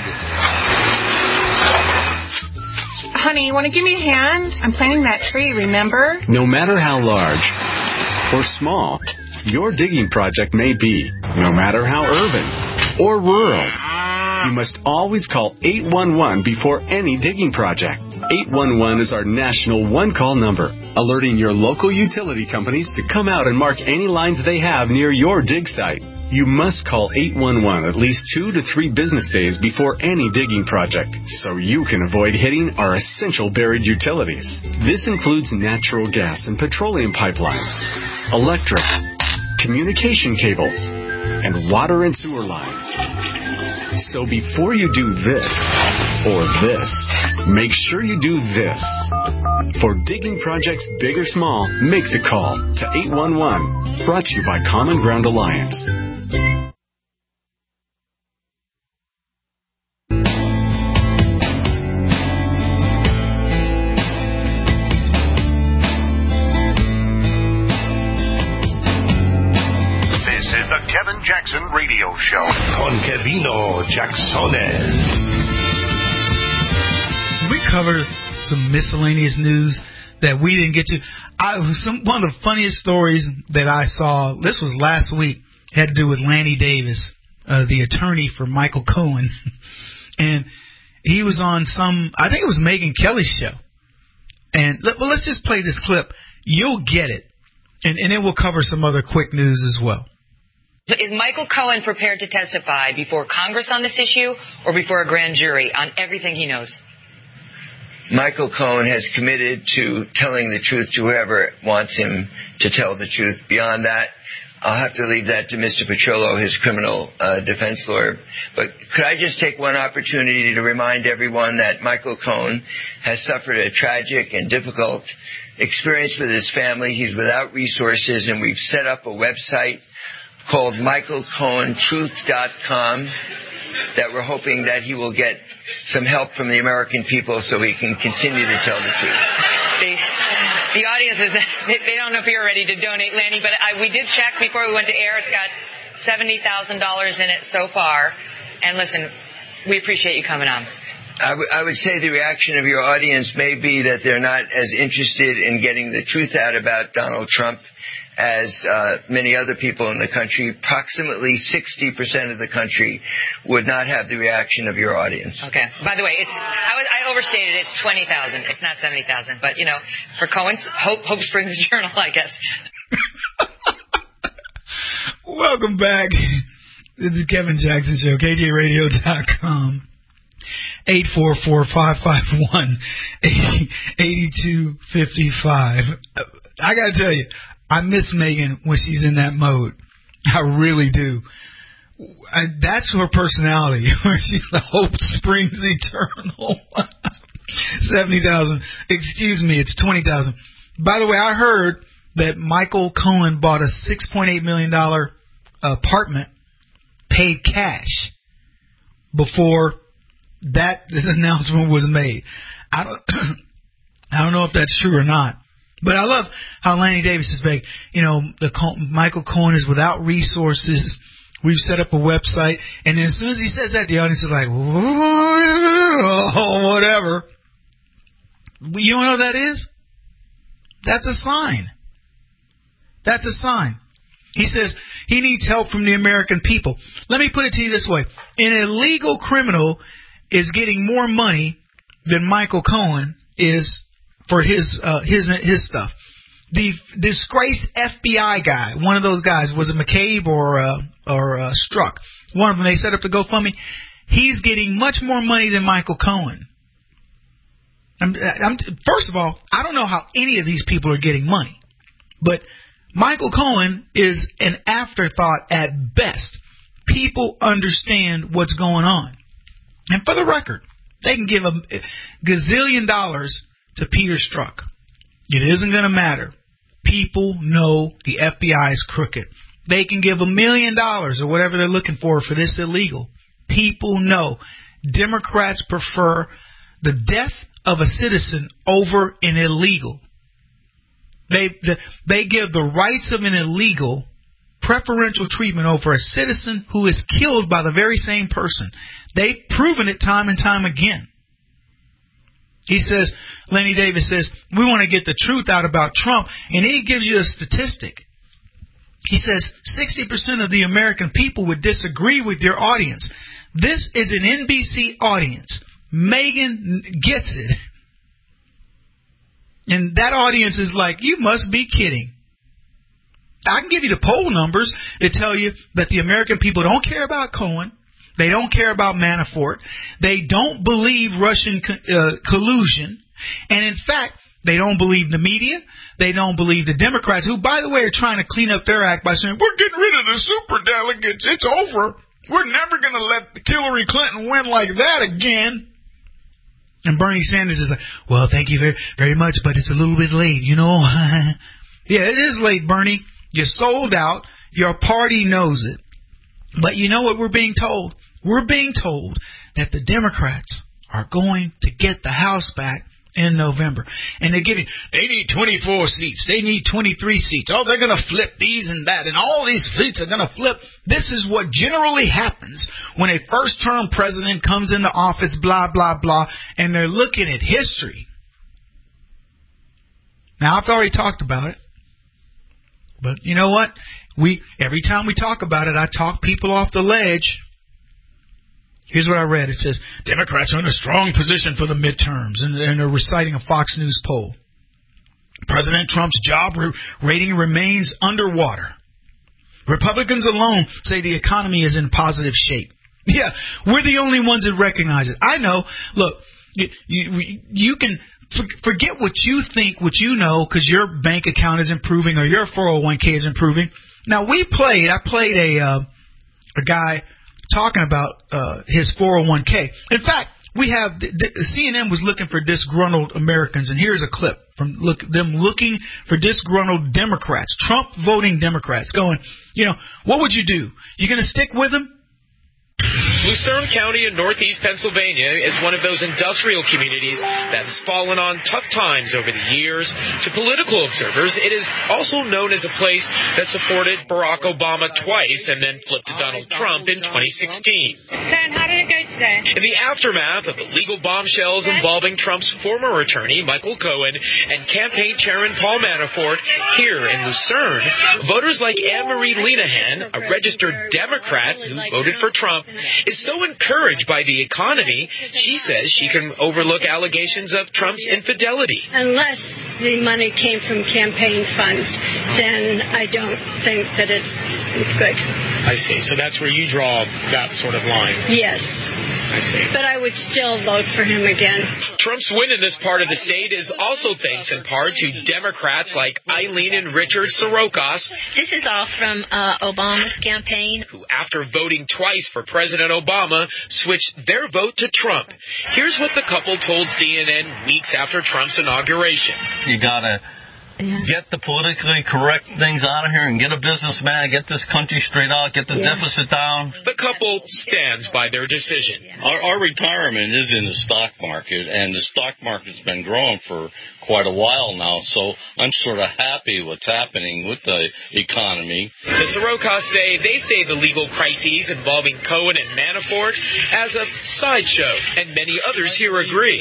Speaker 28: Honey, you want to give me a hand? I'm planting that tree, remember?
Speaker 29: No matter how large or small your digging project may be, no matter how urban or rural, you must always call eight one one before any digging project. eight one one is our national one-call number, alerting your local utility companies to come out and mark any lines they have near your dig site. You must call eight one one at least two to three business days before any digging project, so you can avoid hitting our essential buried utilities. This includes natural gas and petroleum pipelines, electric, communication cables, and water and sewer lines. So before you do this or this, make sure you do this. For digging projects big or small, make the call to eight one one. Brought to you by Common Ground Alliance.
Speaker 2: Kevin Jackson Radio Show.
Speaker 1: Con Kevino Jacksones.
Speaker 4: We covered some miscellaneous news that we didn't get to. I some one of the funniest stories that I saw, this was last week, had to do with Lanny Davis, uh, the attorney for Michael Cohen. And he was on some, I think it was Megyn Kelly's show. And well, let's just play this clip. You'll get it. And, and then we'll cover some other quick news as well.
Speaker 30: Is Michael Cohen prepared to testify before Congress on this issue or before a grand jury on everything he knows?
Speaker 31: Michael Cohen has committed to telling the truth to whoever wants him to tell the truth. Beyond that, I'll have to leave that to Mister Petrillo, his criminal uh, defense lawyer. But could I just take one opportunity to remind everyone that Michael Cohen has suffered a tragic and difficult experience with his family. He's without resources, and we've set up a website called Michael Cohen Truth dot com that we're hoping that he will get some help from the American people so he can continue to tell the truth.
Speaker 30: The, the audience, is they, they don't know if you're ready to donate, Lanny, but I, we did check before we went to air. It's got seventy thousand dollars in it so far. And listen, we appreciate you coming on.
Speaker 31: I, w- I would say the reaction of your audience may be that they're not as interested in getting the truth out about Donald Trump as uh, many other people in the country. Approximately sixty percent of the country would not have the reaction of your audience.
Speaker 30: Okay. By the way, it's I, was, I overstated. It's twenty thousand. It's not seventy thousand. But, you know, for Cohen's, Hope, Hope Springs Journal, I guess.
Speaker 4: Welcome back. This is Kevin Jackson Show, K J radio dot com. eight four four, five five one, eight two five five. I got to tell you, I miss Megan when she's in that mode. I really do. I, that's her personality. Where she's the Hope Springs Eternal. seventy thousand. Excuse me, it's twenty thousand. By the way, I heard that Michael Cohen bought a six point eight million dollars apartment, paid cash, before that this announcement was made. I don't, I don't know if that's true or not. But I love how Lanny Davis is like, you know, the Michael Cohen is without resources. We've set up a website. And then as soon as he says that, the audience is like, oh, whatever. You don't know what that is? That's a sign. That's a sign. He says he needs help from the American people. Let me put it to you this way. An illegal criminal is getting more money than Michael Cohen is for his uh, his his stuff. The disgraced F B I guy, one of those guys, was it McCabe or uh, or uh, Strzok? One of them, they set up the GoFundMe. He's getting much more money than Michael Cohen. I'm, I'm, first of all, I don't know how any of these people are getting money, but Michael Cohen is an afterthought at best. People understand what's going on. And for the record, they can give a gazillion dollars to Peter Strzok. It isn't going to matter. People know the F B I is crooked. They can give a million dollars or whatever they're looking for for this illegal. People know. Democrats prefer the death of a citizen over an illegal. They the, they give the rights of an illegal preferential treatment over a citizen who is killed by the very same person. They've proven it time and time again. He says, Lanny Davis says, we want to get the truth out about Trump. And then he gives you a statistic. He says sixty percent of the American people would disagree with your audience. This is an N B C audience. Megan gets it. And that audience is like, you must be kidding. I can give you the poll numbers that tell you that the American people don't care about Cohen. They don't care about Manafort. They don't believe Russian uh, collusion. And in fact, they don't believe the media. They don't believe the Democrats, who, by the way, are trying to clean up their act by saying, we're getting rid of the superdelegates. It's over. We're never going to let Hillary Clinton win like that again. And Bernie Sanders is like, well, thank you very, very much, but it's a little bit late, you know. Yeah, it is late, Bernie. You're sold out. Your party knows it. But you know what we're being told? We're being told that the Democrats are going to get the House back in November. And they're giving, they need twenty-four seats. They need twenty-three seats. Oh, they're going to flip these and that. And all these seats are going to flip. This is what generally happens when a first-term president comes into office, blah, blah, blah. And they're looking at history. Now, I've already talked about it. But you know what? We every time we talk about it, I talk people off the ledge. Here's what I read. It says, Democrats are in a strong position for the midterms. And, and they're reciting a Fox News poll. President Trump's job re- rating remains underwater. Republicans alone say the economy is in positive shape. Yeah, we're the only ones that recognize it. I know. Look, you, you, you can forget what you think, what you know, because your bank account is improving or your four oh one k is improving. Now, we played, I played a uh, a guy talking about uh, his four oh one k. In fact, we have, C N N was looking for disgruntled Americans, and here's a clip from look, them looking for disgruntled Democrats, Trump voting Democrats, going, you know, what would you do? You going to stick with him?
Speaker 3: Lucerne County in northeast Pennsylvania is one of those industrial communities that's fallen on tough times over the years. To political observers, it is also known as a place that supported Barack Obama twice and then flipped to Donald Trump in twenty sixteen.
Speaker 28: Son, how did it go today?
Speaker 3: In the aftermath of the legal bombshells involving Trump's former attorney, Michael Cohen, and campaign chairman Paul Manafort here in Lucerne, voters like Anne-Marie Lenahan, a registered Democrat who voted for Trump, is so encouraged by the economy, she says she can overlook allegations of Trump's infidelity.
Speaker 6: Unless the money came from campaign funds, then I don't think that it's it's good.
Speaker 3: I see. So that's where you draw that sort of line.
Speaker 6: Yes.
Speaker 3: I see.
Speaker 6: But I would still vote for him again.
Speaker 3: Trump's win in this part of the state is also thanks in part to Democrats like Eileen and Richard Sorokas.
Speaker 17: This is all from uh, Obama's campaign.
Speaker 3: Who, after voting twice for President Obama, switched their vote to Trump. Here's what the couple told C N N weeks after Trump's inauguration.
Speaker 18: You gotta Yeah. get the politically correct things out of here and get a businessman, get this country straight out, get the yeah. deficit down.
Speaker 3: The couple stands by their decision.
Speaker 18: Our, our retirement is in the stock market, and the stock market's been growing for quite a while now, so I'm sort of happy what's happening with the economy.
Speaker 3: The Sorokas say they say the legal crises involving Cohen and Manafort as a sideshow, and many others here agree.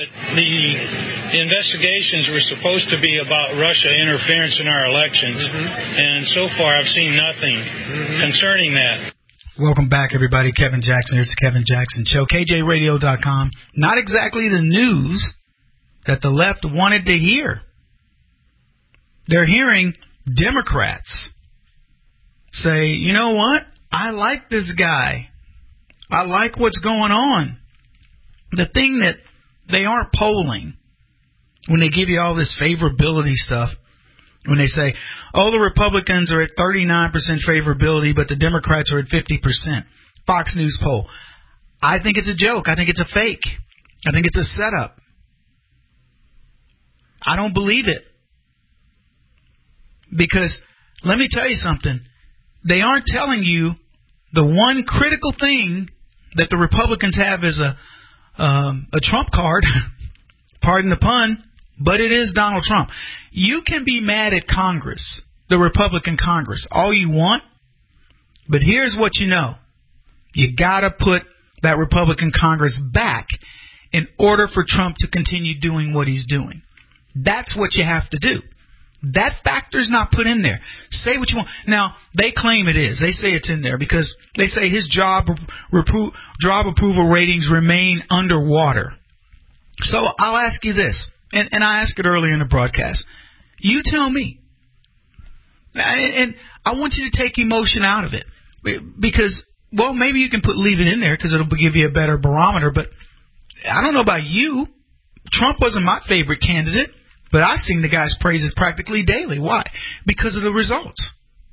Speaker 19: The investigations were supposed to be about Russia interference in our elections, mm-hmm. and so far I've seen nothing mm-hmm. concerning that.
Speaker 4: Welcome back, everybody. Kevin Jackson. It's Kevin Jackson Show. K J radio dot com. Not exactly the news that the left wanted to hear. They're hearing Democrats say, you know what? I like this guy. I like what's going on. The thing that they aren't polling when they give you all this favorability stuff, when they say, oh, the Republicans are at thirty-nine percent favorability, but the Democrats are at fifty percent. Fox News poll. I think it's a joke. I think it's a fake. I think it's a setup. I don't believe it. Because let me tell you something. They aren't telling you the one critical thing that the Republicans have is a um, a trump card. Pardon the pun. But it is Donald Trump. You can be mad at Congress, the Republican Congress, all you want. But here's what you know. You got to put that Republican Congress back in order for Trump to continue doing what he's doing. That's what you have to do. That factor's not put in there. Say what you want. Now, they claim it is. They say it's in there because they say his job, repro- job approval ratings remain underwater. So I'll ask you this. And, and I asked it earlier in the broadcast. You tell me. And I want you to take emotion out of it. Because, well, maybe you can put leave it in there because it'll give you a better barometer. But I don't know about you. Trump wasn't my favorite candidate. But I sing the guy's praises practically daily. Why? Because of the results.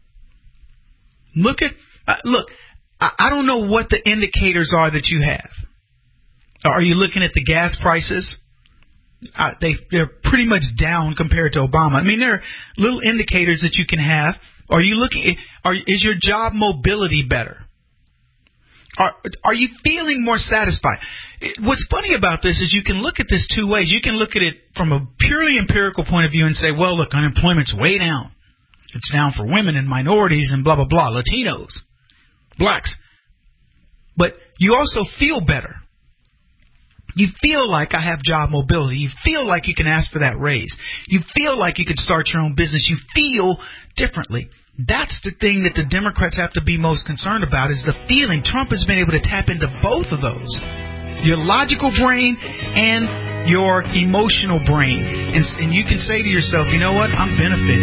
Speaker 4: Look at, uh, look, I, I don't know what the indicators are that you have. Are you looking at the gas prices? Uh, they, they're pretty much down compared to Obama. I mean, there are little indicators that you can have. Are you looking? Are, is your job mobility better? Are, are you feeling more satisfied? What's funny about this is you can look at this two ways. You can look at it from a purely empirical point of view and say, well, look, unemployment's way down. It's down for women and minorities and blah, blah, blah, Latinos, blacks. But you also feel better. You feel like I have job mobility. You feel like you can ask for that raise. You feel like you could start your own business. You feel differently. That's the thing that the Democrats have to be most concerned about is the feeling. Trump has been able to tap into both of those, your logical brain and your emotional brain. And, and you can say to yourself, you know what, I'm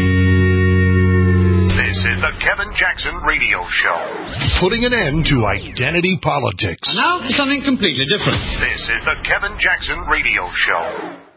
Speaker 4: benefiting.
Speaker 2: This is the Kevin Jackson Radio Show. Putting an end to identity politics.
Speaker 20: And now for something completely different.
Speaker 2: This is the Kevin Jackson Radio Show.